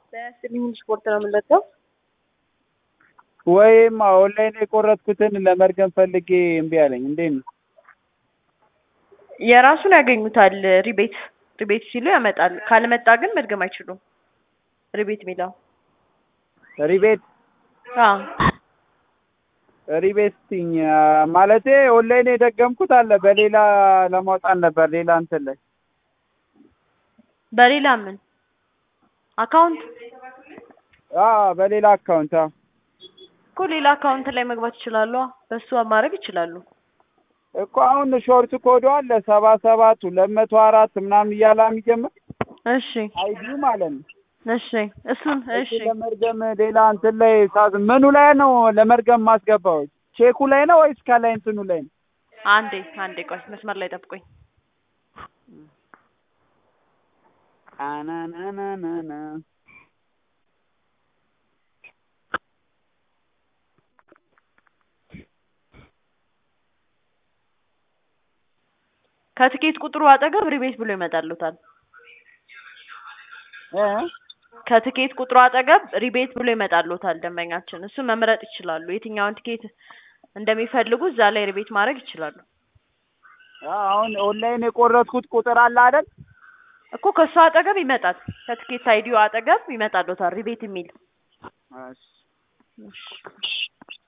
በስልኝ ስፖርት ነው የምንለጠው ወይም ኦንላይን የቆረጥኩትን ለመርገም ፈልጌ እምቢ አለኝ። እንዴት ነው? የራሱን ያገኙታል። ሪቤት ሲሉ ያመጣል። ካልመጣ ግን መድገም አይችሉም። ሪቤት ሚለው ሪቤት ሪቤስቲኝ ማለቴ ኦንላይን የደገምኩት አለ በሌላ ለማውጣት ነበር። ሌላ እንትን ላይ በሌላ ምን አካውንት? በሌላ አካውንት እኮ ሌላ አካውንት ላይ መግባት ይችላሉ። በሱ ማድረግ ይችላሉ እኮ። አሁን ሾርት ኮዱ አለ 77 204 ምናምን እያለ የሚጀምር እሺ፣ አይዲው ማለት ነው። እሺ፣ እሱን እሺ፣ ለመርገም ሌላ እንትን ላይ ምኑ ላይ ነው ለመርገም ማስገባው? ቼኩ ላይ ነው ወይስ ከላይ እንትኑ ላይ ነው? አንዴ ቆይ፣ መስመር ላይ ጠብቁኝ። አናናናና ከትኬት ቁጥሩ አጠገብ ሪቤት ብሎ ይመጣልዎታል። ከትኬት ቁጥሩ አጠገብ ሪቤት ብሎ ይመጣልዎታል ደንበኛችን። እሱ መምረጥ ይችላሉ። የትኛውን ትኬት እንደሚፈልጉ እዛ ላይ ሪቤት ማድረግ ይችላሉ። አሁን ኦንላይን የቆረጥኩት ቁጥር አለ አይደል እኮ ከሱ አጠገብ ይመጣል። ከትኬት አይዲው አጠገብ ይመጣልዎታል ሪቤት የሚል። እሺ